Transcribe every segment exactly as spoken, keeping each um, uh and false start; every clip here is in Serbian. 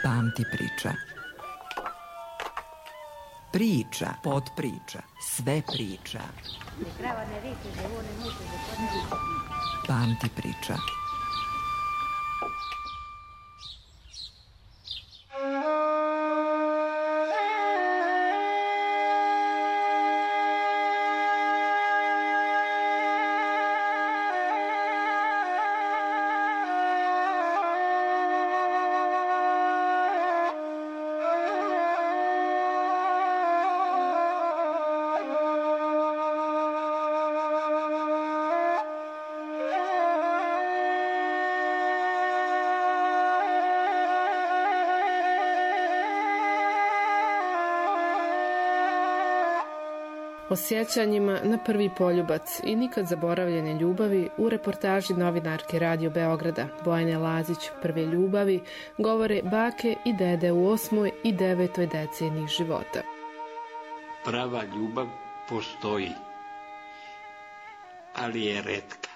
Pamti priča. Priča, podpriča, sve priča. Pamti priča. O sjećanjima na prvi poljubac i nikad zaboravljene ljubavi u reportaži novinarke Radio Beograda Bojane Lazić Prve ljubavi govore bake i dede u osmoj i devetoj deceniji života. Prava ljubav postoji, ali je retka.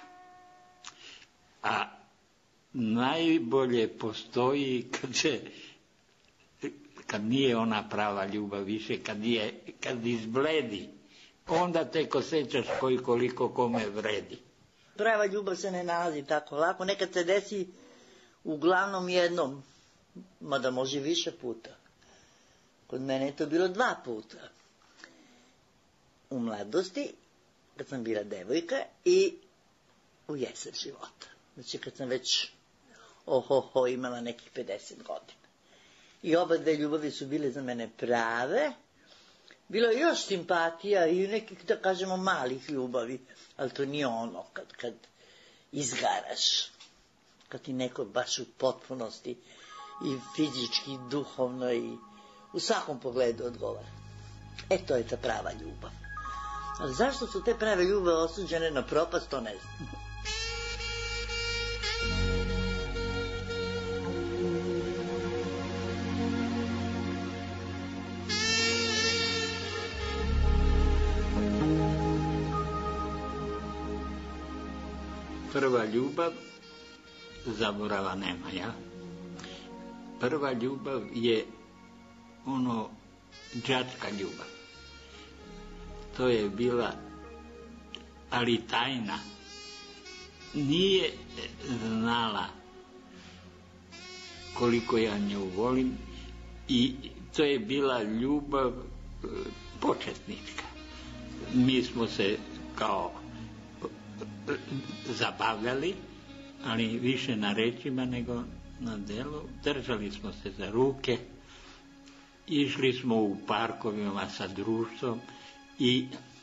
A najbolje postoji kad se kad nije ona prava ljubav više, kad, je, kad izbledi. Onda tek osjećaš koji koliko kome vredi. Prava ljubav se ne nalazi tako lako. Nekad se desi uglavnom jednom, mada može više puta. Kod mene je to bilo dva puta. U mladosti, kad sam bila devojka, i u jesen života. Znači kad sam već ohoho imala nekih pedeset godina. I oba dve ljubavi su bile za mene prave. Bilo je još simpatija i nekih, da kažemo, malih ljubavi, ali to nije ono kad, kad izgaraš, kad ti neko baš u potpunosti i fizički, i duhovno i u svakom pogledu odgovara. E, to je ta prava ljubav. Ali zašto su te prave ljubave osuđene na propast, to ne znam. Prva ljubav, zaborava nema, ja? Prva ljubav je ono đačka ljubav. To je bila, ali tajna. Nije znala koliko ja nju volim i to je bila ljubav početnička. Mi smo se kao zabavljali, ali više na rečima nego na delu. Držali smo se za ruke, išli smo u parkovima sa društvom i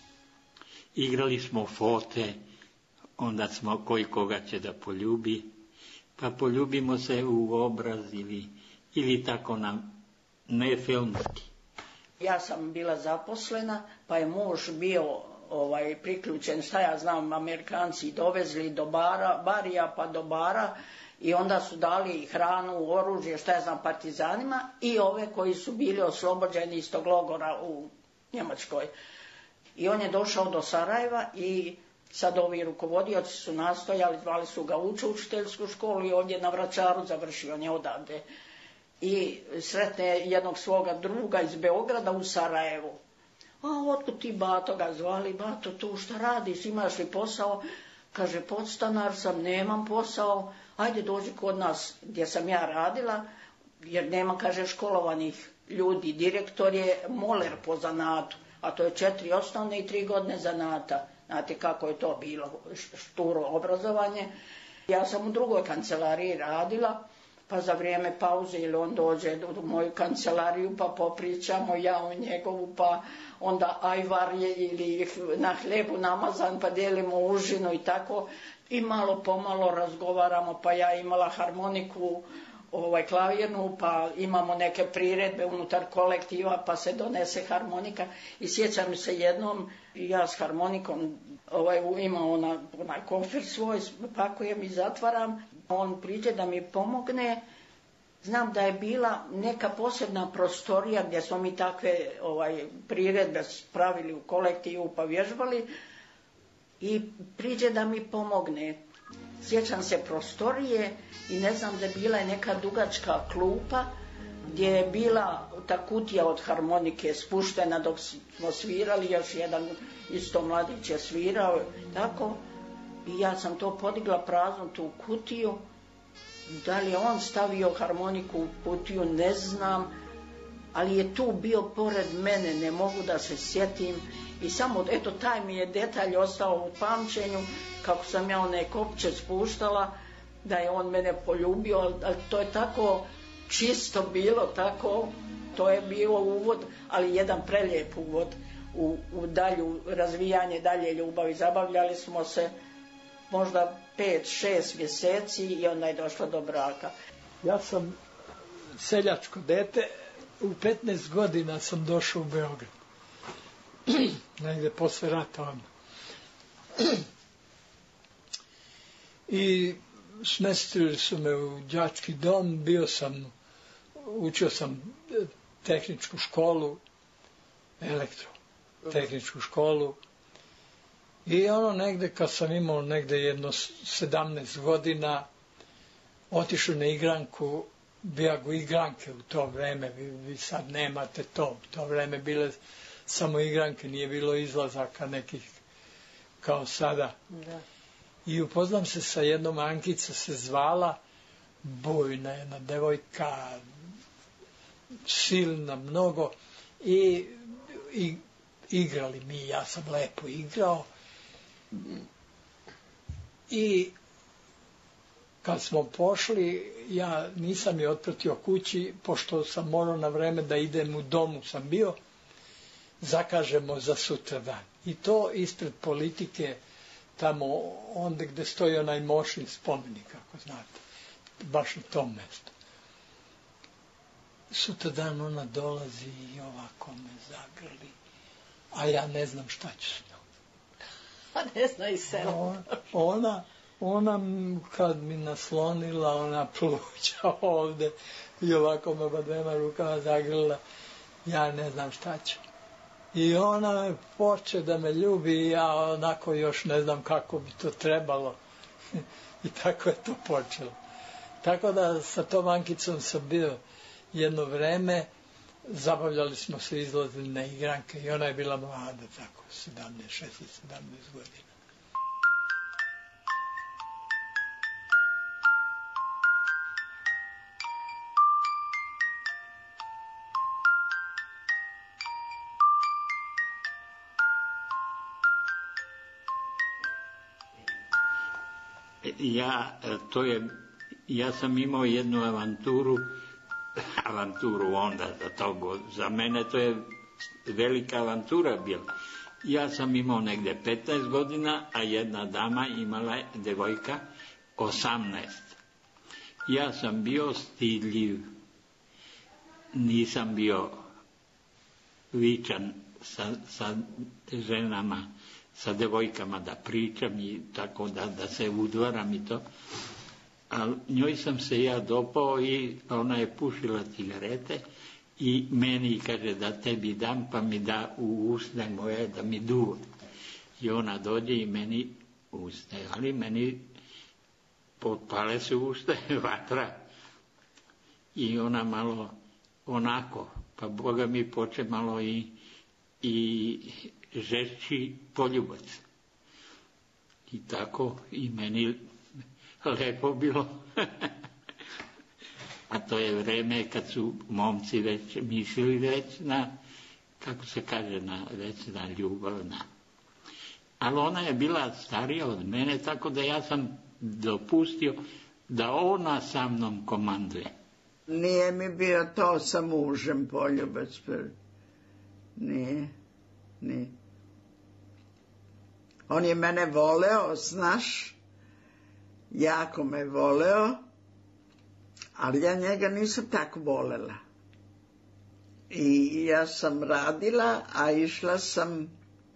igrali smo fote, onda smo koji koga će da poljubi, pa poljubimo se u obraz ili, ili tako nam ne filmski. Ja sam bila zaposlena, pa je muž bio ovaj priključen, šta ja znam, Amerikanci dovezli do bara, barija pa do bara i onda su dali hranu, oružje, šta ja znam, partizanima i ove koji su bili oslobođeni iz tog logora u Njemačkoj. I on je došao do Sarajeva i sad ovi rukovodioci su nastojali, zvali su ga uči učiteljsku školu i ovdje na Vračaru završio, on je odavde. I sretne jednog svoga druga iz Beograda u Sarajevu. A otkud ti, bato, ga zvali, bato, tu šta radiš, imaš li posao? Kaže, podstanar sam, nemam posao, ajde dođi kod nas gdje sam ja radila, jer nema, kaže, školovanih ljudi. Direktor je moler po zanatu, a to je četiri osnovne i tri godine zanata. Znate kako je to bilo, šturo obrazovanje. Ja sam u drugoj kancelariji radila, pa za vrijeme pauze ili on dođe u moju kancelariju pa popričamo, ja u njegovu, pa onda ajvar je ili na hlebu namazan pa dijelimo užinu i tako. I malo pomalo razgovaramo, pa ja imala harmoniku ovaj, klavirnu, pa imamo neke priredbe unutar kolektiva, pa se donese harmonika. I sjećam se jednom, ja s harmonikom ovaj, imam ona, onaj kofer svoj, pakujem i zatvaram. On priđe da mi pomogne. Znam da je bila neka posebna prostorija gdje smo mi takve ovaj, priredbe pravili u kolektivu pa vježbali. I priđe da mi pomogne. Sjećam se prostorije i ne znam da je bila neka dugačka klupa gdje je bila ta kutija od harmonike spuštena dok smo svirali, još jedan isto mladić je svirao, tako, i ja sam to podigla praznu tu kutiju. Da li je on stavio harmoniku u kutiju, ne znam, ali je tu bio pored mene, ne mogu da se sjetim. I samo, eto, taj mi je detalj ostao u pamćenju, kako sam ja one kopče spuštala, da je on mene poljubio, ali to je tako čisto bilo, tako, to je bilo uvod, ali jedan prelijep uvod u, u dalju razvijanje, dalje ljubavi. Zabavljali smo se možda pet, šest mjeseci i onda je došlo do braka. Ja sam seljačko dete, u petnaest godina sam došao u Beograd. Negde posle rata onda. I smestili su me u đački dom, bio sam, učio sam tehničku školu, elektro, tehničku školu. I ono negde, kad sam imao negde jedno sedamnaest godina, otišao na igranku, bijagu igranke u to vreme, vi, vi sad nemate to, u to vreme bile samo igranke, nije bilo izlazaka nekih kao sada. Da. I upoznam se sa jednom, Ankica se zvala, bujna jedna devojka, silna mnogo, i, i igrali mi, ja sam lepo igrao. I kad smo pošli, ja nisam je otpratio kući, pošto sam morao na vreme da idem, u domu sam bio, zakažemo za sutradan. I to ispred Politike, tamo onda gde stoji onaj Mošin spomenik, ako znate, baš na tom mjestu. Sutradan ona dolazi i ovako me zagrli, a ja ne znam šta ću s njom. A ne zna i selo. Ona, ona kad mi naslonila, ona pluća ovde i ovako me ba dvema rukama zagrlila, ja ne znam šta ću. I ona poče da me ljubi i ja onako još ne znam kako bi to trebalo. I tako je to počelo. Tako da sa tom Ankicom sam bio jedno vreme, zabavljali smo se, izlazili na igranke i ona je bila mlada, tako, sedamnaest, šesnaest, sedamnaest godina. Ja, to je, ja sam imao jednu avanturu, avanturu onda za togo, za mene to je velika avantura bila. Ja sam imao negde petnaest godina, a jedna dama imala, devojka, osamnaest. Ja sam bio stidljiv, nisam bio vičan sa, sa ženama, sa devojkama da pričam i tako da, da se udvaram i to. Ali njoj sam se ja dopao i ona je pušila cigarete i meni kaže da tebi dam, pa mi da u usne moje da mi duva. I ona dođe i meni usne, ali meni potpale se uste vatra. I ona malo onako, pa Boga mi poče malo i, i žešći poljubac. I tako i meni lepo bilo. A to je vreme kad su momci već mislili već na, kako se kaže, na, već na ljubav. Na. Ali ona je bila starija od mene, tako da ja sam dopustio da ona sa mnom komanduje. Nije mi bio to sa mužem poljubac. Nije, nije. On je mene voleo, znaš, jako me voleo, ali ja njega nisam tako volela. I ja sam radila, a išla sam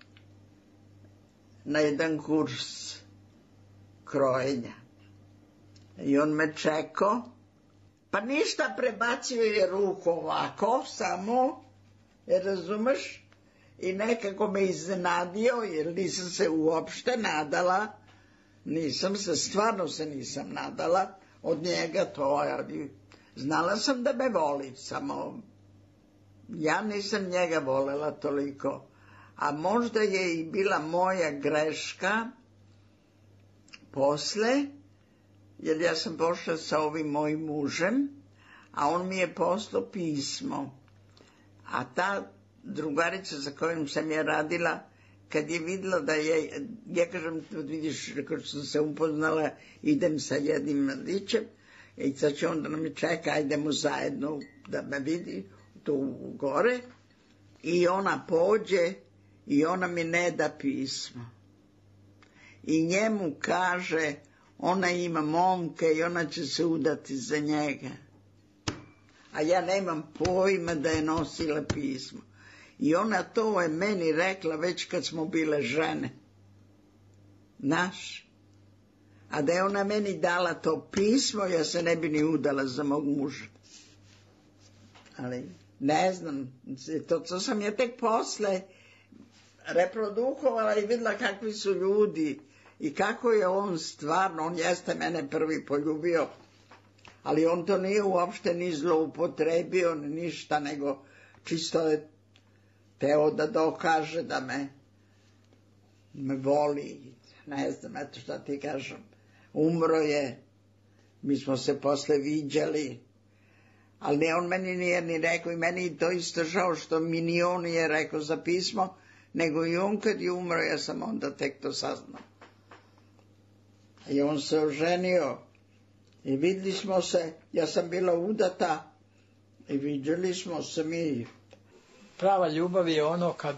na jedan kurs krojenja. I on me čekao, pa ništa, prebacio je ruku ovako, samo, jer razumeš, i nekako me iznenadio, jer nisam se uopšte nadala, nisam se, stvarno se nisam nadala od njega to, ali Znala sam da me voli, samo ja nisam njega volela toliko. A možda je i bila moja greška posle, jer ja sam pošla sa ovim mojim mužem, a on mi je poslao pismo. A ta drugarica za kojom sam ja radila, kad je videla da je, ja kažem, vidiš, rekao sam se upoznala, idem sa jednim mladićem, i sad će onda nam čeka, ajdemo zajedno da me vidi, tu gore, i ona pođe i ona mi ne da pismo. I njemu kaže, ona ima momke i ona će se udati za njega. A ja nemam pojma da je nosila pismo. I ona to je meni rekla već kad smo bile žene. Naš. A da je ona meni dala to pismo, ja se ne bi ni udala za mog muža. Ali ne znam, to, to sam ja tek posle reprodukovala i videla kakvi su ljudi i kako je on stvarno, on jeste mene prvi poljubio, ali on to nije uopšte ni zloupotrebio, ni ništa, nego čisto je teo da dokaže da me, me voli, ne znam, eto šta ti kažem. Umro je, mi smo se posle viđali, ali ne, on meni nije ni rekao i meni to isto žao što mi ni on nije rekao za pismo, nego i on kad je umro, ja sam onda tek to saznao. I on se oženio i videli smo se, ja sam bila udata i vidjeli smo se mi. Prava ljubav je ono kad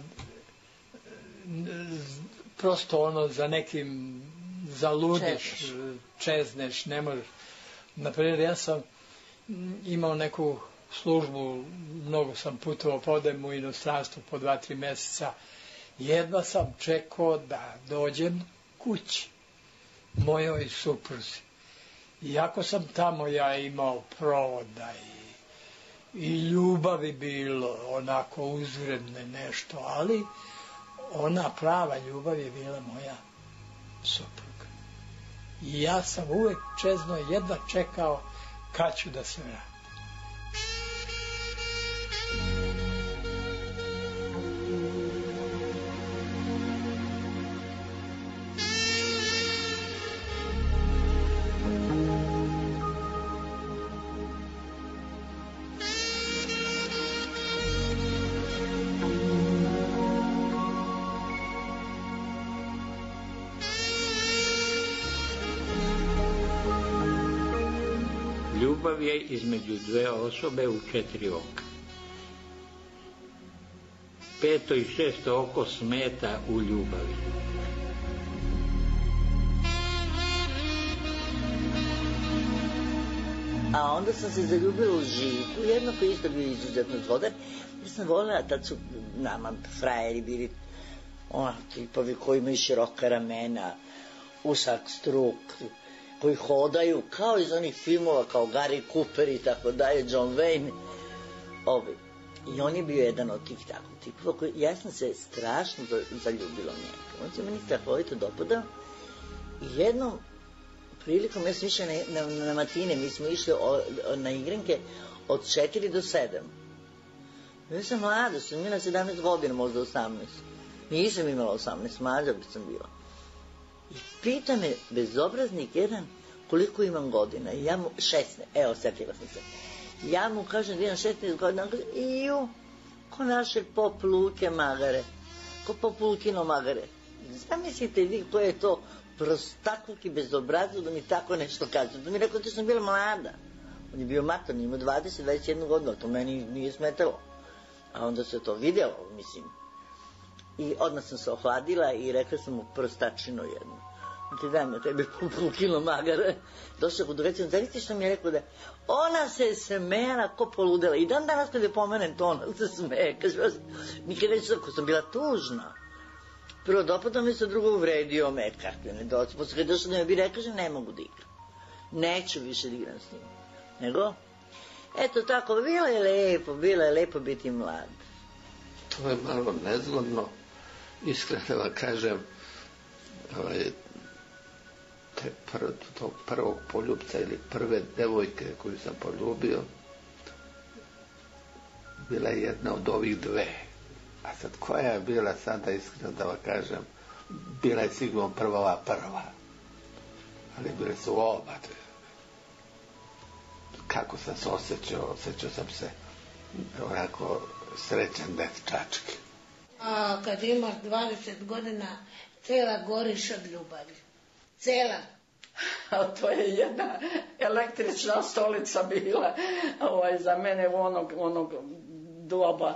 prosto ono za nekim zaludiš, čezneš, ne možeš. Naprimjer, ja sam imao neku službu, mnogo sam putovao, podem u inostranstvo po dva, tri meseca. Jedva sam čekao da dođem kući mojoj supruzi. Iako sam tamo ja imao provoda i, i ljubavi bilo, onako uzvredne nešto, ali ona prava ljubav je bila moja supruga. I ja sam uvek čezno jedva čekao kad ću da se vratim. Ljubav je između dve osobe u četiri oka. Peto i šesto oko smeta u ljubavi. A onda sam se zaljubila u Žiku, jedno koji isto bio izuzetno zgodan, jer sam voljela, tad su nama frajeri bili ona tipovi koji imaju široka ramena, usak struk, koji hodaju kao iz onih filmova, kao Gary Cooper i tako dalje, John Wayne. Ovi. I on je bio jedan od tih takvih tipova koji, ja sam se strašno zaljubila u njega. On se meni strahovito dopadao i jednom prilikom, ja sam išla na, na, na matine, mi smo išli o, o, na igranke od četiri do sedam. Ja sam mlada, sam imala sedamnaest godina, možda osamnaest. Nisam imala osamnaest, mlađa bi sam bila. I pita me bezobraznik jedan koliko imam godina. I ja mu, šesnaest, evo, setila sam se. Ja mu kažem da imam šesnaest godina, on kaže, iju, ko naše pop Luke Magare, ko pop Lukino Magare. Zamislite vi ko je to prostakluk i bezobrazno da mi tako nešto kaže. Da mi rekao da sam bila mlada. On je bio mator, imao dvadeset, dvadeset jednu godinu, to meni nije smetalo. A onda se to vidjelo, mislim. I odmah sam se ohladila i rekla sam mu prostačinu jednu. Ti daj me tebi pol kilo magare. Došao kod direkcije, zaviti što mi je rekao da ona se smejala ko poludela. I dan danas kada je pomenem to, ona se smeje. Kaže, nikad neću tako, sam bila tužna. Prvo dopadao mi se, drugo uvredio me, kakve ne doći. Posle kada je došao da me bi rekao, ne mogu da igram. Neću više da igram s njim. Nego, eto tako, bilo je lepo, bilo je lepo biti mlad. To je malo nezgodno, iskreno da kažem, ovaj, te pr, tog prvog poljubca ili prve devojke koju sam poljubio, bila je jedna od ovih dve. A sad koja je bila, sada iskreno da vam kažem, bila je sigurno prva prva. Ali bile su oba dve. Kako sam se osjećao, osjećao sam se onako srećan dečački. A kad imaš dvadeset godina, cela goriš od ljubavi. Cela. A to je jedna električna stolica bila ovaj, za mene u onog, onog doba.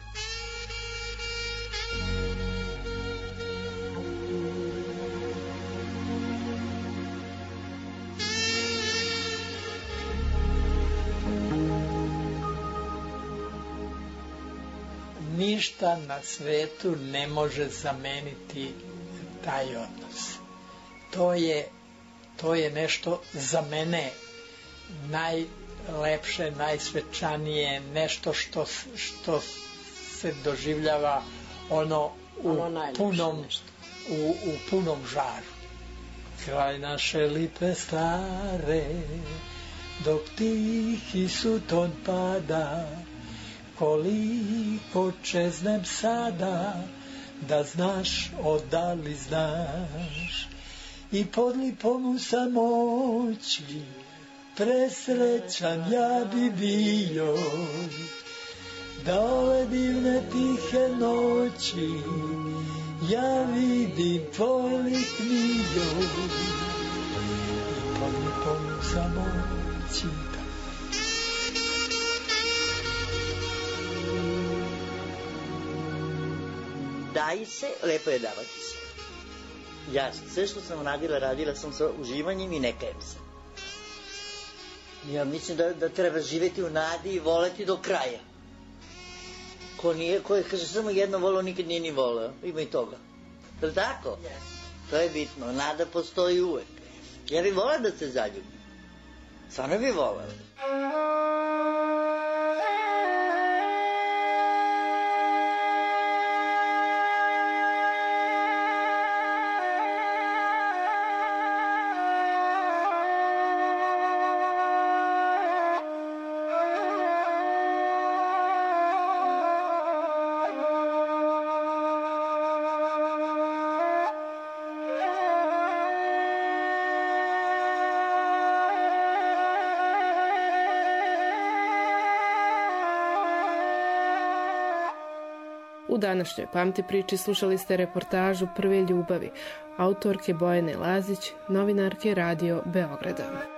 Ništa na svetu ne može zameniti taj odnos. To je, to je nešto za mene najlepše, najsvečanije, nešto što, što se doživljava ono u, ono punom, u, u punom žaru. Kraj naše lipe stare, dok tihi suton pada, koliko čeznem sada, da znaš, odali znaš. I pod lipom u samoći, presrećan ja bi bio, da ove divne tihe noći, ja vidim tvoj lik mio. I pod lipom u samoći, daji se, lepo je davati se. Ja sve što sam radila, radila sam sa uživanjem i ne kajem se. Ja mislim da, da treba živjeti u nadi i voleti do kraja. Ko nije, ko je, kaže, samo jedno volao, nikad nije ni volao. Ima i toga. Je li tako? Yes. To je bitno. Nada postoji uvek. Ja bih volao da se zaljubim. Stvarno bih volao. U današnjoj Pamti priči slušali ste reportažu Prve ljubavi, autorke Bojane Lazić, novinarke Radio Beograda.